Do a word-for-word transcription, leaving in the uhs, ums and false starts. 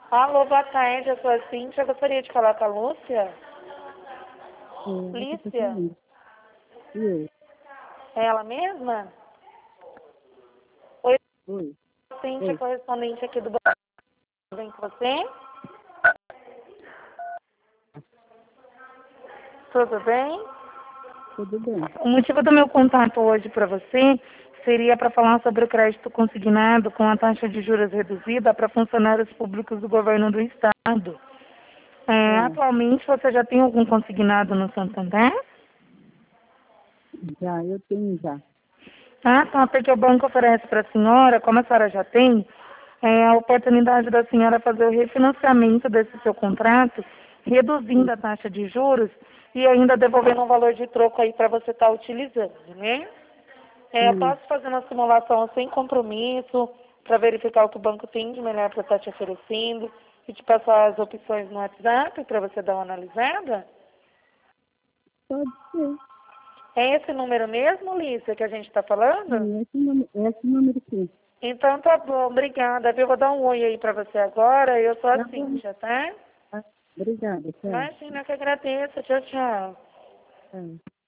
Alô, boa tarde, eu sou a Cíntia, eu gostaria de falar com a Lúcia. É, Lícia, eu. é ela mesma? Oi, Oi. Cíntia, Oi. correspondente aqui do Brasil, bem com você? Tudo bem? Tudo bem. O motivo do meu contato hoje para você seria para falar sobre o crédito consignado com a taxa de juros reduzida para funcionários públicos do governo do estado. É, É, atualmente você já tem algum consignado no Santander? já, eu tenho já. Ah, tá, porque o banco oferece para a senhora, como a senhora já tem, é, a oportunidade da senhora fazer o refinanciamento desse seu contrato, reduzindo a taxa de juros e ainda devolvendo um valor de troco aí para você estar utilizando, né? É, eu Hum, posso fazer uma simulação sem compromisso para verificar o que o banco tem de melhor para estar te oferecendo e te passar as opções no WhatsApp para você dar uma analisada? pode ser. É esse número mesmo, Lícia, que a gente está falando? Sim, esse número, esse número sim. Então tá bom, obrigada. Eu vou dar um oi aí pra você agora. Eu sou a Tá bom. Cíntia, tá? Tá. Obrigada, tchau. Imagina que agradeço. Tchau, tchau. Tchau.